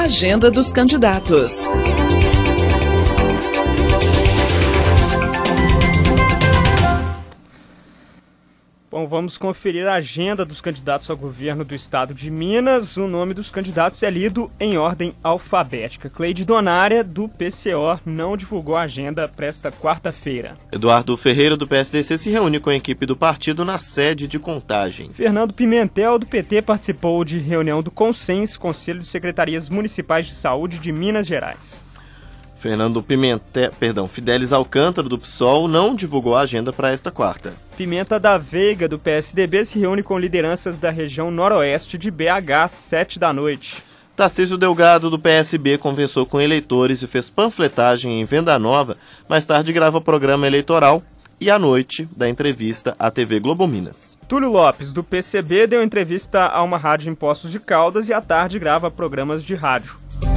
agenda dos candidatos. Bom, vamos conferir a agenda dos candidatos ao governo do estado de Minas. O nome dos candidatos é lido em ordem alfabética. Cleide Donária, do PCO, não divulgou a agenda para esta quarta-feira. Eduardo Ferreira, do PSDC, se reúne com a equipe do partido na sede de Contagem. Fernando Pimentel, do PT, participou de reunião do CONSENS, Conselho de Secretarias Municipais de Saúde de Minas Gerais. Fidelis Alcântara, do PSOL, não divulgou a agenda para esta quarta. Pimenta da Veiga, do PSDB, se reúne com lideranças da região noroeste de BH, às 19h. Tarcísio Delgado, do PSB, conversou com eleitores e fez panfletagem em Venda Nova. Mais tarde grava programa eleitoral e à noite dá entrevista à TV Globo Minas. Túlio Lopes, do PCB, deu entrevista a uma rádio em Poços de Caldas e à tarde grava programas de rádio.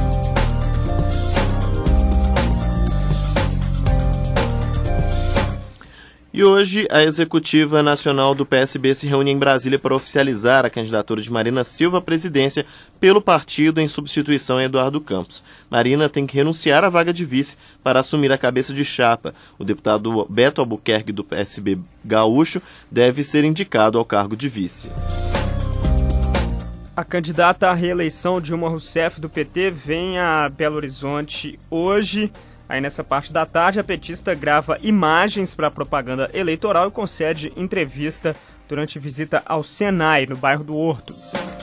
E hoje, a Executiva Nacional do PSB se reúne em Brasília para oficializar a candidatura de Marina Silva à presidência pelo partido em substituição a Eduardo Campos. Marina tem que renunciar à vaga de vice para assumir a cabeça de chapa. O deputado Beto Albuquerque, do PSB gaúcho, deve ser indicado ao cargo de vice. A candidata à reeleição, Dilma Rousseff, do PT, vem a Belo Horizonte hoje. Aí nessa parte da tarde, a petista grava imagens para propaganda eleitoral e concede entrevista durante visita ao Senai, no bairro do Horto.